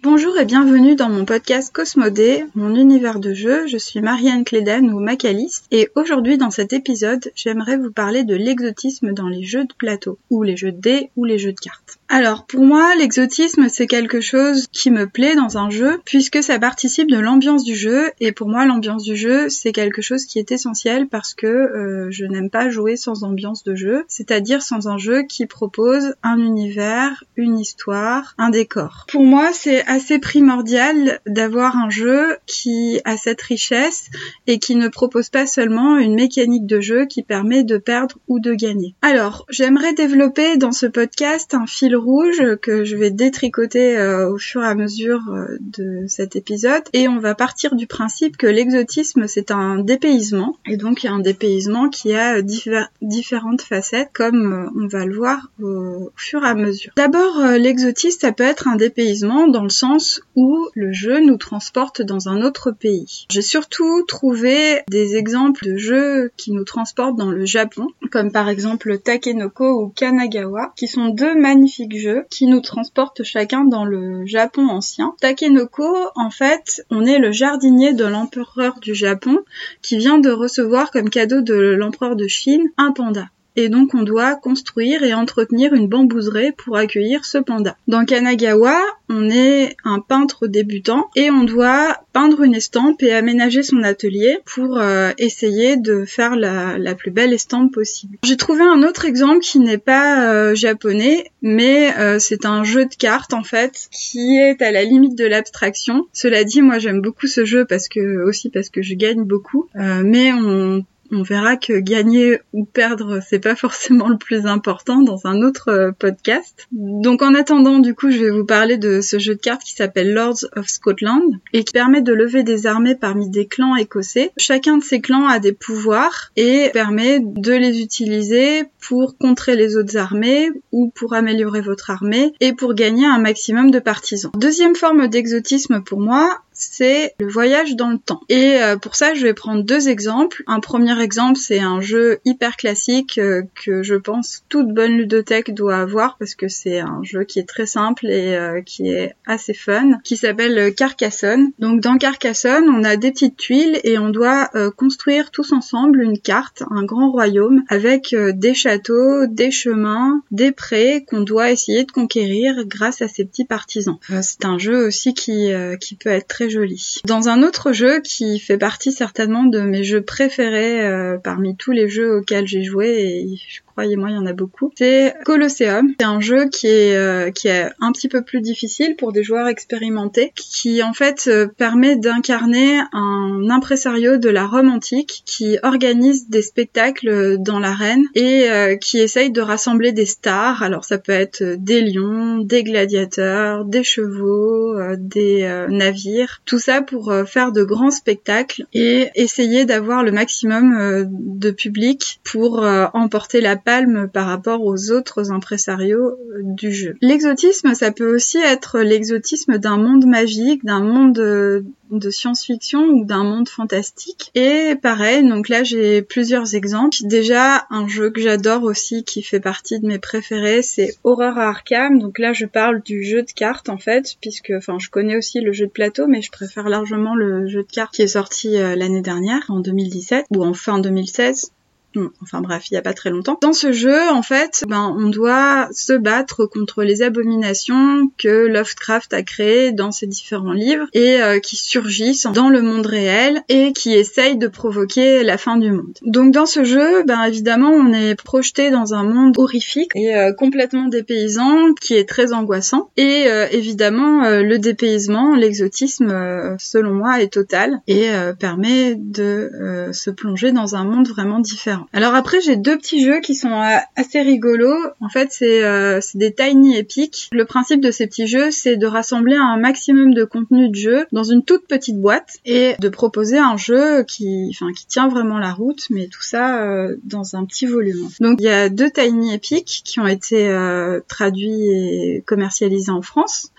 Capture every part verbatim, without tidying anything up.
Bonjour et bienvenue dans mon podcast Cosmodé, mon univers de jeu. Je suis Marianne Cléden ou Macaliste et aujourd'hui dans cet épisode, j'aimerais vous parler de l'exotisme dans les jeux de plateau, ou les jeux de dés ou les jeux de cartes. Alors pour moi, l'exotisme c'est quelque chose qui me plaît dans un jeu puisque ça participe de l'ambiance du jeu et pour moi l'ambiance du jeu c'est quelque chose qui est essentiel parce que euh, je n'aime pas jouer sans ambiance de jeu, c'est-à-dire sans un jeu qui propose un univers, une histoire, un décor. Pour moi c'est assez primordial d'avoir un jeu qui a cette richesse et qui ne propose pas seulement une mécanique de jeu qui permet de perdre ou de gagner. Alors, j'aimerais développer dans ce podcast un fil rouge que je vais détricoter euh, au fur et à mesure euh, de cet épisode et on va partir du principe que l'exotisme c'est un dépaysement et donc il y a un dépaysement qui a diffé- différentes facettes comme euh, on va le voir au, au fur et à mesure. D'abord, euh, l'exotisme ça peut être un dépaysement dans le sens où le jeu nous transporte dans un autre pays. J'ai surtout trouvé des exemples de jeux qui nous transportent dans le Japon, comme par exemple Takenoko ou Kanagawa, qui sont deux magnifiques jeux qui nous transportent chacun dans le Japon ancien. Takenoko, en fait, on est le jardinier de l'empereur du Japon qui vient de recevoir comme cadeau de l'empereur de Chine un panda. Et donc on doit construire et entretenir une bambouserie pour accueillir ce panda. Dans Kanagawa, on est un peintre débutant et on doit peindre une estampe et aménager son atelier pour euh, essayer de faire la, la plus belle estampe possible. J'ai trouvé un autre exemple qui n'est pas euh, japonais, mais euh, c'est un jeu de cartes en fait qui est à la limite de l'abstraction. Cela dit, moi j'aime beaucoup ce jeu parce que aussi parce que je gagne beaucoup, euh, mais on On verra que gagner ou perdre, c'est pas forcément le plus important dans un autre euh, podcast. Donc en attendant, du coup, je vais vous parler de ce jeu de cartes qui s'appelle Lords of Scotland et qui permet de lever des armées parmi des clans écossais. Chacun de ces clans a des pouvoirs et permet de les utiliser pour contrer les autres armées ou pour améliorer votre armée et pour gagner un maximum de partisans. Deuxième forme d'exotisme pour moi, c'est le voyage dans le temps. Et euh, pour ça, je vais prendre deux exemples. Un premier exemple, c'est un jeu hyper classique euh, que je pense toute bonne ludothèque doit avoir parce que c'est un jeu qui est très simple et euh, qui est assez fun, qui s'appelle Carcassonne. Donc dans Carcassonne, on a des petites tuiles et on doit euh, construire tous ensemble une carte, un grand royaume avec euh, des châteaux, des chemins, des prés qu'on doit essayer de conquérir grâce à ces petits partisans. Euh, c'est un jeu aussi qui, euh, qui peut être très joli. Dans un autre jeu qui fait partie certainement de mes jeux préférés euh, parmi tous les jeux auxquels j'ai joué, et je croyez-moi, il y en a beaucoup, c'est Colosseum. C'est un jeu qui est, euh, qui est un petit peu plus difficile pour des joueurs expérimentés, qui en fait euh, permet d'incarner un impresario de la Rome antique qui organise des spectacles dans l'arène et euh, qui essaye de rassembler des stars. Alors ça peut être des lions, des gladiateurs, des chevaux, euh, des euh, navires, tout ça pour euh, faire de grands spectacles et essayer d'avoir le maximum euh, de public pour euh, emporter la palme par rapport aux autres impresarios du jeu. L'exotisme, ça peut aussi être l'exotisme d'un monde magique, d'un monde de, de science-fiction ou d'un monde fantastique. Et pareil, donc là j'ai plusieurs exemples. Déjà, un jeu que j'adore aussi qui fait partie de mes préférés, c'est Horror à Arkham. Donc là je parle du jeu de cartes en fait, puisque enfin je connais aussi le jeu de plateau, mais je préfère largement le jeu de cartes qui est sorti euh, l'année dernière, en deux mille dix-sept, ou en fin deux mille seize. Enfin bref, il y a pas très longtemps. Dans ce jeu, en fait, ben on doit se battre contre les abominations que Lovecraft a créées dans ses différents livres et euh, qui surgissent dans le monde réel et qui essayent de provoquer la fin du monde. Donc dans ce jeu, ben évidemment, on est projeté dans un monde horrifique et euh, complètement dépaysant, qui est très angoissant. Et euh, évidemment, euh, le dépaysement, l'exotisme, euh, selon moi, est total et euh, permet de euh, se plonger dans un monde vraiment différent. Alors après, j'ai deux petits jeux qui sont euh, assez rigolos. En fait, c'est, euh, c'est des tiny epic. Le principe de ces petits jeux, c'est de rassembler un maximum de contenu de jeu dans une toute petite boîte et de proposer un jeu qui, enfin, qui tient vraiment la route, mais tout ça euh, dans un petit volume. Donc, il y a deux tiny epic qui ont été euh, traduits et commercialisés en France.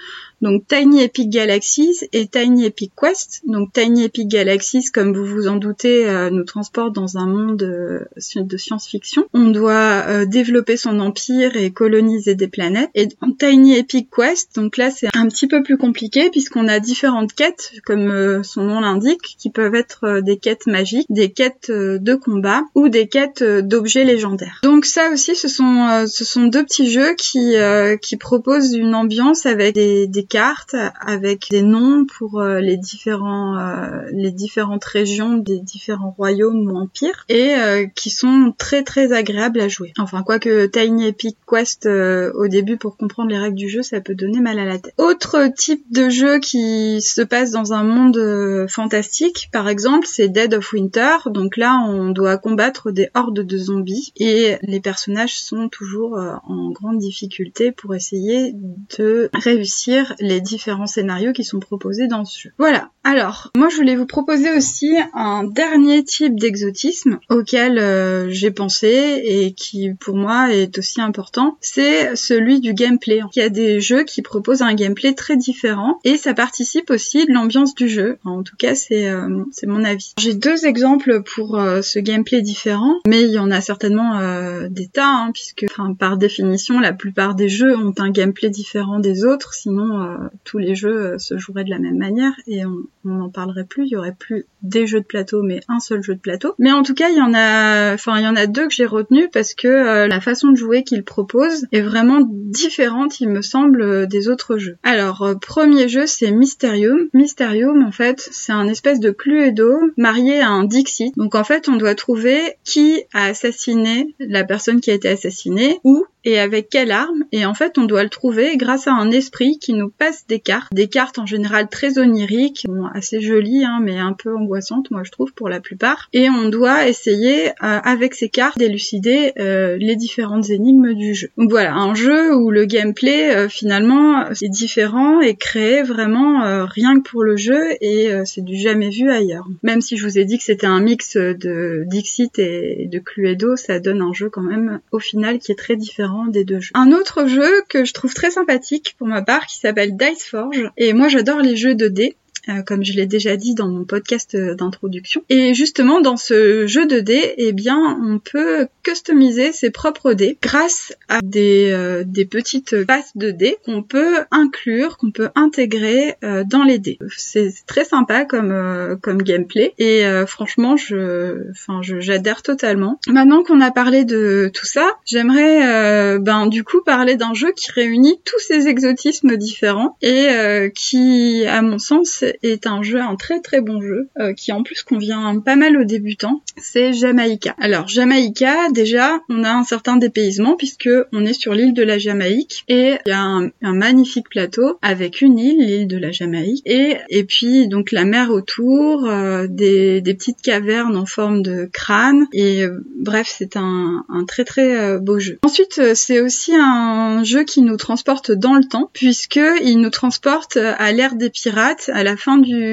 donc Tiny Epic Galaxies et Tiny Epic Quest. Donc Tiny Epic Galaxies, comme vous vous en doutez, euh, nous transporte dans un monde euh, de science-fiction. On doit euh, développer son empire et coloniser des planètes. Et dans Tiny Epic Quest, donc là c'est un petit peu plus compliqué puisqu'on a différentes quêtes, comme euh, son nom l'indique, qui peuvent être euh, des quêtes magiques, des quêtes euh, de combat ou des quêtes euh, d'objets légendaires. Donc ça aussi, ce sont euh, ce sont deux petits jeux qui euh, qui proposent une ambiance avec des, des cartes, avec des noms pour euh, les différents euh, les différentes régions des différents royaumes ou empires, et euh, qui sont très très agréables à jouer. Enfin, quoique Tiny Epic Quest euh, au début, pour comprendre les règles du jeu, ça peut donner mal à la tête. Autre type de jeu qui se passe dans un monde euh, fantastique, par exemple, c'est Dead of Winter. Donc là, on doit combattre des hordes de zombies et les personnages sont toujours euh, en grande difficulté pour essayer de réussir les différents scénarios qui sont proposés dans ce jeu. Voilà. Alors, moi je voulais vous proposer aussi un dernier type d'exotisme auquel euh, j'ai pensé et qui pour moi est aussi important, c'est celui du gameplay. Il y a des jeux qui proposent un gameplay très différent et ça participe aussi de l'ambiance du jeu. En tout cas, c'est euh, c'est mon avis. J'ai deux exemples pour euh, ce gameplay différent, mais il y en a certainement euh, des tas, hein, puisque enfin, par définition, la plupart des jeux ont un gameplay différent des autres, sinon euh, tous les jeux euh, se joueraient de la même manière et on on n'en parlerait plus, il y aurait plus des jeux de plateau mais un seul jeu de plateau. Mais en tout cas, il y en a enfin il y en a deux que j'ai retenus parce que euh, la façon de jouer qu'ils proposent est vraiment différente, il me semble, des autres jeux. Alors, euh, premier jeu, c'est Mysterium. Mysterium, en fait, c'est un espèce de Cluedo marié à un Dixit. Donc en fait, on doit trouver qui a assassiné la personne qui a été assassinée, où et avec quelle arme, et en fait on doit le trouver grâce à un esprit qui nous passe des cartes, des cartes en général très oniriques, bon, assez jolies hein, mais un peu angoissantes moi je trouve pour la plupart, et on doit essayer euh, avec ces cartes d'élucider euh, les différentes énigmes du jeu. Donc voilà, un jeu où le gameplay euh, finalement est différent et créé vraiment euh, rien que pour le jeu, et euh, c'est du jamais vu ailleurs. Même si je vous ai dit que c'était un mix de Dixit et de Cluedo, ça donne un jeu quand même au final qui est très différent des deux jeux. Un autre jeu que je trouve très sympathique pour ma part qui s'appelle Dice Forge, et moi j'adore les jeux de dés. Euh, comme je l'ai déjà dit dans mon podcast d'introduction. Et justement, dans ce jeu de dés, eh bien, on peut customiser ses propres dés grâce à des, euh, des petites passes de dés qu'on peut inclure, qu'on peut intégrer euh, dans les dés. C'est très sympa comme, euh, comme gameplay et euh, franchement, je, enfin, je, j'adhère totalement. Maintenant qu'on a parlé de tout ça, j'aimerais euh, ben, du coup parler d'un jeu qui réunit tous ces exotismes différents et euh, qui, à mon sens, est un jeu, un très très bon jeu, euh, qui en plus convient pas mal aux débutants, c'est Jamaïca. Alors Jamaïca, déjà, on a un certain dépaysement puisque on est sur l'île de la Jamaïque et il y a un, un magnifique plateau avec une île, l'île de la Jamaïque, et, et puis donc la mer autour, euh, des, des petites cavernes en forme de crâne, et euh, bref, c'est un, un très très euh, beau jeu. Ensuite, euh, c'est aussi un jeu qui nous transporte dans le temps puisque il nous transporte à l'ère des pirates, à la fin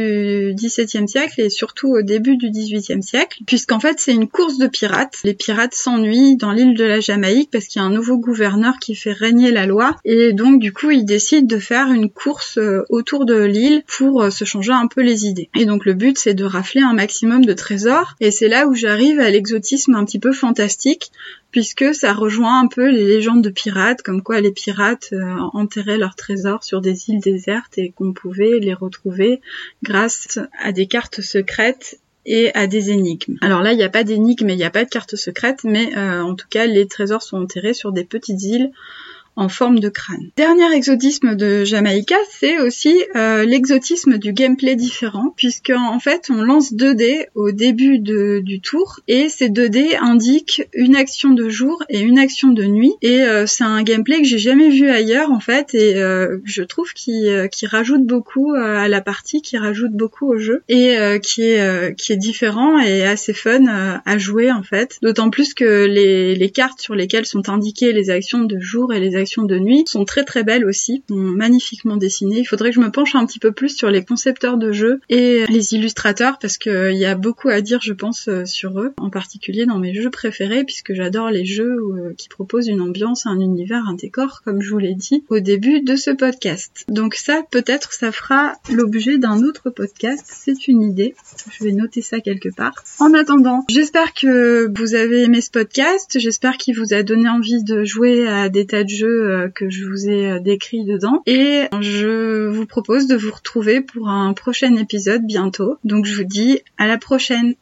du dix-septième siècle et surtout au début du dix-huitième siècle, puisqu'en fait c'est une course de pirates. Les pirates s'ennuient dans l'île de la Jamaïque parce qu'il y a un nouveau gouverneur qui fait régner la loi, et donc du coup ils décident de faire une course autour de l'île pour se changer un peu les idées. Et donc le but c'est de rafler un maximum de trésors, et c'est là où j'arrive à l'exotisme un petit peu fantastique, puisque ça rejoint un peu les légendes de pirates, comme quoi les pirates euh, enterraient leurs trésors sur des îles désertes et qu'on pouvait les retrouver grâce à des cartes secrètes et à des énigmes. Alors là, il n'y a pas d'énigmes et il n'y a pas de cartes secrètes, mais euh, en tout cas, les trésors sont enterrés sur des petites îles en forme de crâne. Dernier exotisme de Jamaïca, c'est aussi euh, l'exotisme du gameplay différent, puisque en fait on lance deux dés au début de, du tour, et ces deux dés indiquent une action de jour et une action de nuit, et euh, c'est un gameplay que j'ai jamais vu ailleurs en fait, et euh, je trouve qu'il euh, qu'il rajoute beaucoup euh, à la partie, qui rajoute beaucoup au jeu, et euh, qui est euh, qui est différent et assez fun euh, à jouer en fait, d'autant plus que les, les cartes sur lesquelles sont indiquées les actions de jour et les collection de nuit sont très très belles aussi, sont magnifiquement dessinées. Il faudrait que je me penche un petit peu plus sur les concepteurs de jeux et les illustrateurs parce qu'il y a beaucoup à dire, je pense, sur eux, en particulier dans mes jeux préférés puisque j'adore les jeux qui proposent une ambiance, un univers, un décor, comme je vous l'ai dit au début de ce podcast. Donc ça, peut-être, ça fera l'objet d'un autre podcast, c'est une idée. Je vais noter ça quelque part. En attendant, j'espère que vous avez aimé ce podcast, j'espère qu'il vous a donné envie de jouer à des tas de jeux que je vous ai décrits dedans, et je vous propose de vous retrouver pour un prochain épisode bientôt. Donc je vous dis à la prochaine.